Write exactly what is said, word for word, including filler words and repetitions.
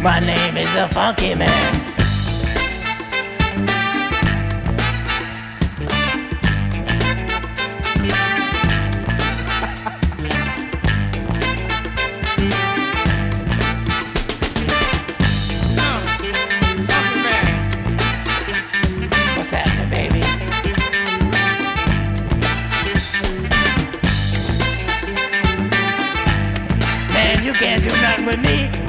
My name is the Funky Man. What's happening, baby? Man, you can't do nothing with me.